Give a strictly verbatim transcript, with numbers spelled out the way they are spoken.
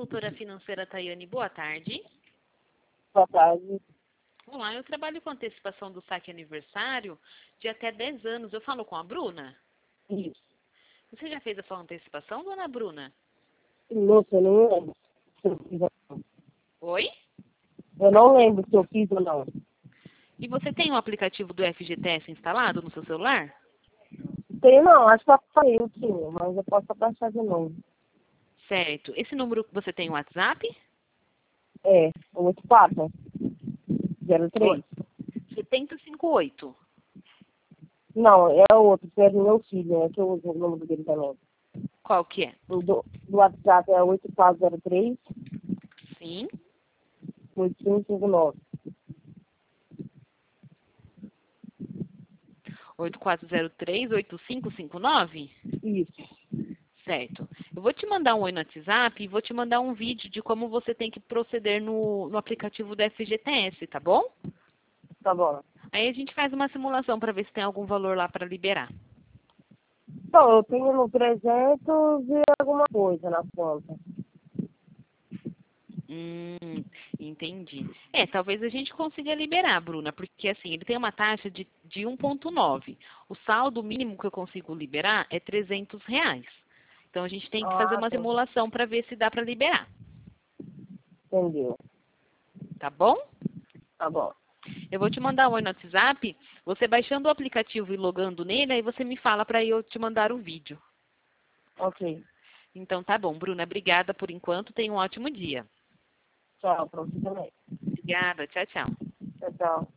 consultora financeira Tayane, boa tarde. Boa tarde. Olá, eu trabalho com antecipação do saque aniversário de até dez anos. Eu falo com a Bruna? Isso. Você já fez a sua antecipação, dona Bruna? Nossa, eu não lembro se eu fiz ou não. Oi? Eu não lembro se eu fiz ou não. E você tem o aplicativo do F G T S instalado no seu celular? Tem não, acho que eu falei o que, mas eu posso baixar de novo. Certo. Esse número você tem o WhatsApp? É, oito quatro zero três. setenta e cinquenta e oito. Não, é o outro, que é do meu filho, é que eu uso o número dele também. Qual que é? O do, do WhatsApp é oito quatro zero três, Sim. oito cinco cinco nove. oito quatro zero três, oito cinco cinco nove? Isso, Certo. Eu vou te mandar um oi no WhatsApp e vou te mandar um vídeo de como você tem que proceder no, no aplicativo do F G T S, tá bom? tá bom. Aí a gente faz uma simulação para ver se tem algum valor lá para liberar. Então, eu tenho no trezentos e alguma coisa na conta. Hum, entendi. É, talvez a gente consiga liberar, Bruna, porque assim, ele tem uma taxa de, de um vírgula nove. O saldo mínimo que eu consigo liberar é trezentos reais. Então a gente tem que fazer Ah, uma tá. simulação para ver se dá para liberar, Entendeu. tá bom? Tá bom. Eu vou te mandar um oi no WhatsApp, você baixando o aplicativo e logando nele, aí você me fala para eu te mandar o vídeo. Ok. Então tá bom, Bruna, obrigada por enquanto, tenha um ótimo dia. Tchau, pra você também. Obrigada, tchau, tchau. Tchau, tchau.